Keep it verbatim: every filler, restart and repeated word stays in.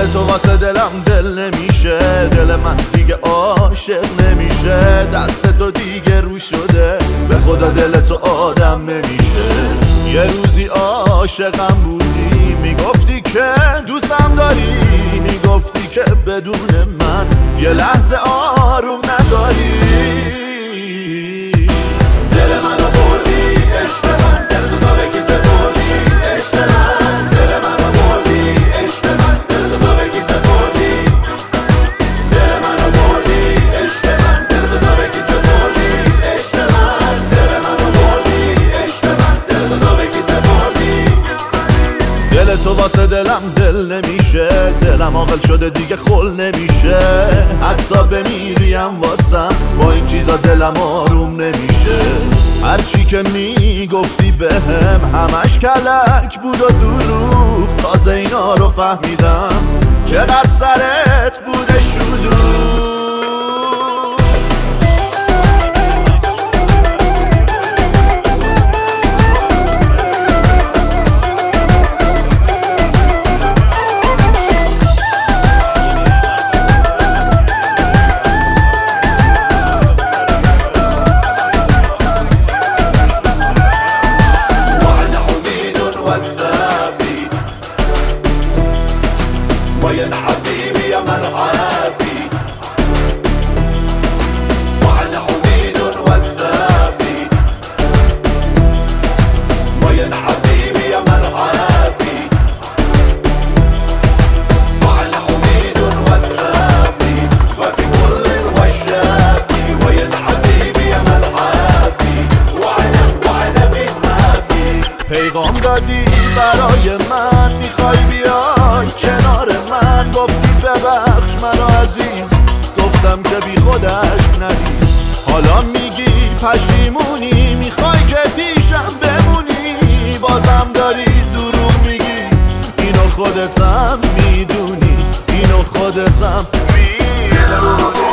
دل تو واسه دلم دل نمیشه، دل من دیگه عاشق نمیشه. دست تو دیگه رو شده، به خدا دل تو آدم نمیشه. یه روزی عاشقم بودی، میگفتی که دوستم داری، میگفتی که بدون من یه لحظه آروم نداری. دل منو بردی عشق من، دل تو تا به کیسه بردی عشق من. دل منو بردی عشق من، دل تو تا به کیسه بردی. دل منو بردی عشق من، دل تو تا به کیسه بردی عشق من. دل منو بردی عشق من، دل تو تا به کیسه بردی. دل تو واسه دلم دل نمیشه، دلم عاقل شده دیگه خل نمیشه. حتی بمیریم واسم با این چیزا دلم آروم نمیشه. هرچی که میگفتی بهم همش کلک بود و دروغ، تازه اینا رو فهمیدم چقدر سرت بوده شلوغ. وين حبيبي يا ملحافي، وأنا عميد والثافي. وين حبيبي يا ملحافي، وأنا عميد والثافي. وفي كل والشافي. وين حبيبي يا ملحافي، وأنا وأنا في ما في. پیغام دادی برای من، میخوای بیای کنار من. گفتی ببخش منو عزیز، گفتم که بی خودش ندید. حالا میگی پشیمونی، میخوای که پیشم بمونی. بازم داری دروغ میگی، اینو خودتم میدونی، اینو خودتم میدونی.